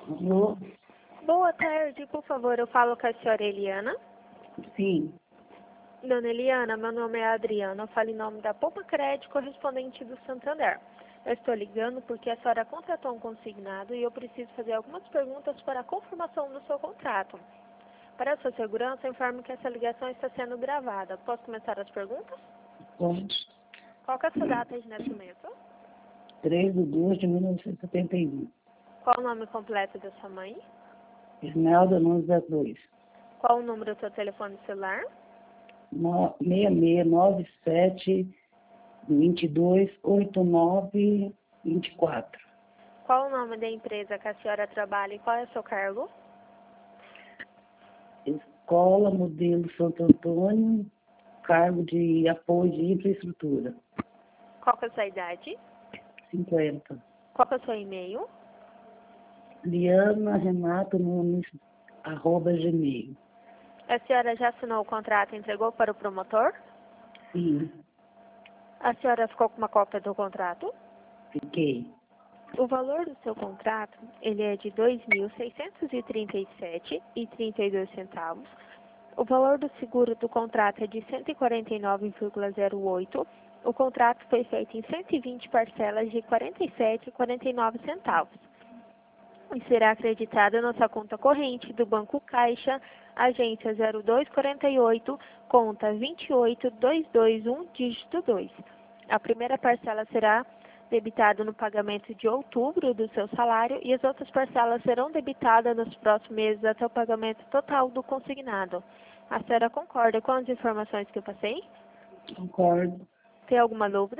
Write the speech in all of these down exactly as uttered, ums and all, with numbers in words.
Alô? Boa tarde, por favor, eu falo com a senhora Eliana. Sim. Dona Eliana, meu nome é Adriana, eu falo em nome da Poupa Crédito, correspondente do Santander. Eu estou ligando porque a senhora contratou um consignado e eu preciso fazer algumas perguntas para a confirmação do seu contrato. Para a sua segurança, informo que essa ligação está sendo gravada. Posso começar as perguntas? Pode. Qual que é a sua data de nascimento? três de dois de mil novecentos e setenta e um. Qual o nome completo da sua mãe? Esmeralda Nunes da Cruz. Qual o número do seu telefone celular? No- seis seis nove sete, dois dois, oito nove, dois quatro. Qual o nome da empresa que a senhora trabalha e qual é o seu cargo? Escola Modelo Santo Antônio, cargo de apoio de infraestrutura. Qual que é a sua idade? cinquenta. Qual que é o seu e-mail? Liana Renato Nunes, arroba gmail. A senhora já assinou o contrato e entregou para o promotor? Sim, A senhora ficou com uma cópia do contrato? fiquei. O valor do seu contrato, ele é de dois mil seiscentos e trinta e sete reais e trinta e dois centavos. O valor do seguro do contrato é de cento e quarenta e nove vírgula zero oito. O contrato foi feito em cento e vinte parcelas de quarenta e sete reais e quarenta e nove centavos. E será acreditado na sua conta corrente do Banco Caixa, agência zero dois quatro oito, conta vinte e oito dois dois um, dígito dois. A primeira parcela será debitada no pagamento de outubro do seu salário e as outras parcelas serão debitadas nos próximos meses até o pagamento total do consignado. A senhora concorda com as informações que eu passei? Concordo. Tem alguma dúvida?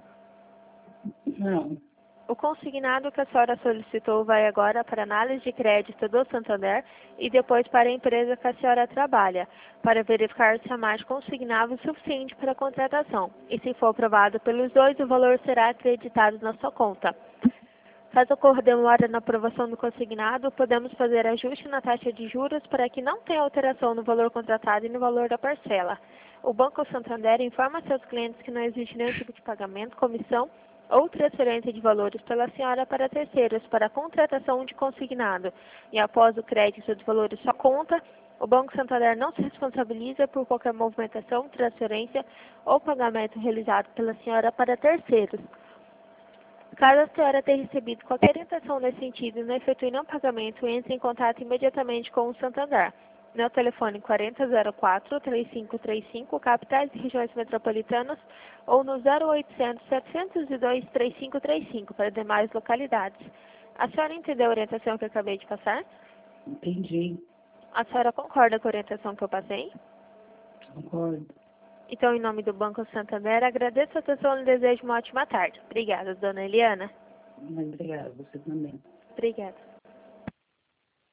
Não. O consignado que a senhora solicitou vai agora para análise de crédito do Santander e depois para a empresa que a senhora trabalha, para verificar se há mais consignável suficiente para a contratação. E se for aprovado pelos dois, o valor será acreditado na sua conta. Caso ocorra demora na aprovação do consignado, podemos fazer ajuste na taxa de juros para que não tenha alteração no valor contratado e no valor da parcela. O Banco Santander informa seus clientes que não existe nenhum tipo de pagamento, comissão ou transferência de valores pela senhora para terceiros para a contratação de consignado. E após o crédito dos valores sua conta, o Banco Santander não se responsabiliza por qualquer movimentação, transferência ou pagamento realizado pela senhora para terceiros. Caso a senhora tenha recebido qualquer orientação nesse sentido e não efetue nenhum pagamento, entre em contato imediatamente com o Santander. No telefone quarenta zero quatro, três cinco três cinco, capitais e regiões metropolitanas, ou no zero oitocentos, setecentos e dois, três cinco três cinco para demais localidades. A senhora entendeu a orientação que eu acabei de passar? Entendi. A senhora concorda com a orientação que eu passei? Concordo. Então, em nome do Banco Santander, agradeço a atenção e desejo uma ótima tarde. Obrigada, dona Eliana. Obrigada, você também. Obrigada.